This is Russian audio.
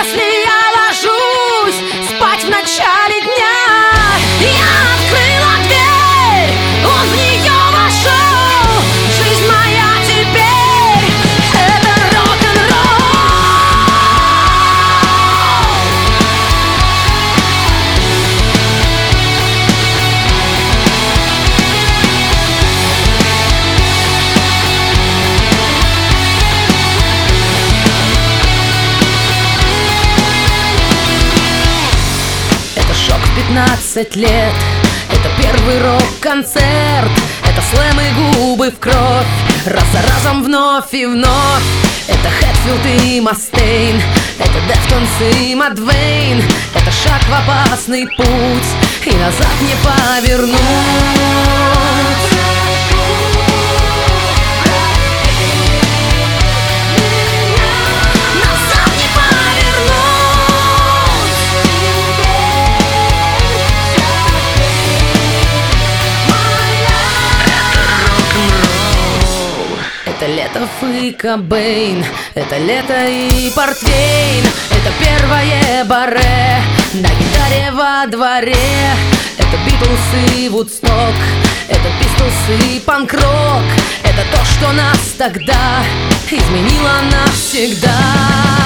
Если я ложусь спать в начале дня, я открыла дверь, он в нее вошел. Жизнь моя теперь — это рок-н-ролл. Это шок в 15 лет, это первый рок-концерт, это слэм и губы в кровь, раз за разом вновь и вновь. Это Хэтфилд и Мастейн, это Дефтонс и Мадвейн. Это шаг в опасный путь, и назад не повернуть. Назад не повернуть. Это Летов и Кобейн, это лето и портвейн, это первое баре на гитаре во дворе. Это Битлз и Вудсток, это Пистолс и панк-рок. Это то, что нас тогда изменило навсегда.